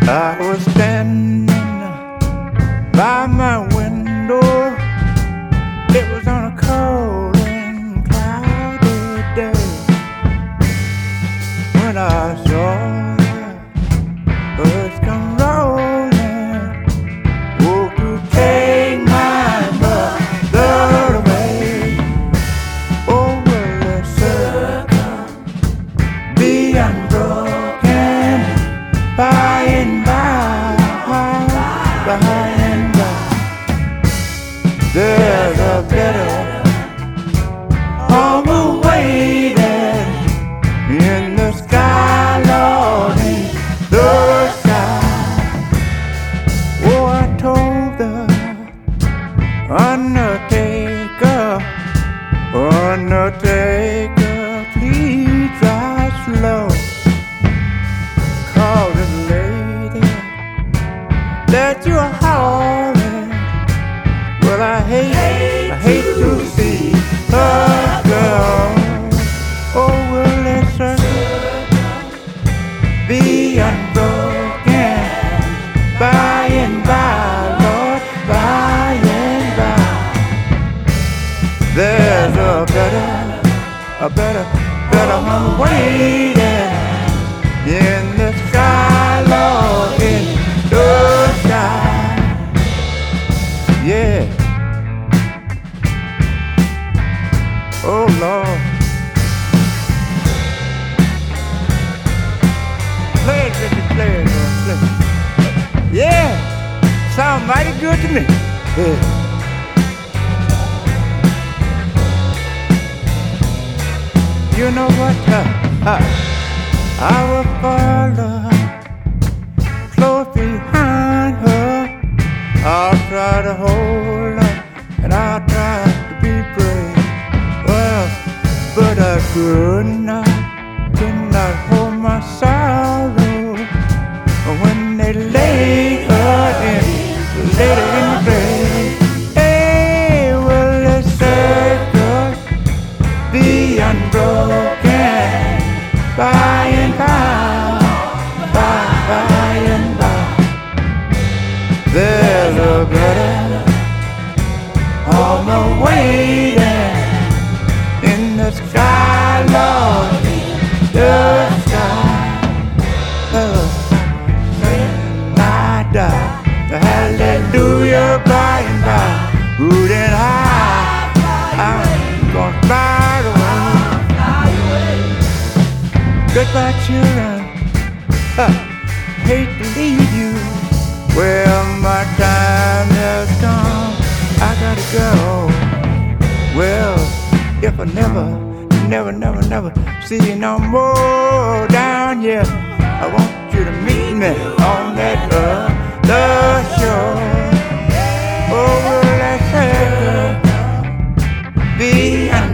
I was standing by my window. It was on a cold and cloudy day when I saw the birds come rolling, oh, to take my mother away. Oh, will the circle be unbroken by and by, by and by? There's a better home awaiting in the sky, Lord, in the sky. Oh, I told the undertaker, undertaker, please drive slow, 'cause the lady that you're hauling, well, I hate to see her go. Oh, will that circle be unbroken by and by, Lord, by and by? There's a better home waiting in the sky, Lord, in the sky. Yeah. Oh, Lord. Play it, Ricky, play it, Lord, play it. Yeah. Sound mighty good to me. Yeah. You know what? I will follow close behind her. I'll try to hold her and I'll try to be brave. Well, but I could not hold my sorrow when they laid her in the grave. Hey, will the circle be unbroken by and by, by and by? There's a better home waiting in the sky, Lord, the sky. When I die, hallelujah, by and by, good and high, I'm gonna fly away. Goodbye, children, hate to leave you. Well, my time has come, I gotta go. Well, if I never see you no more down here, I want you to meet me on that other shore. Oh, will that circle be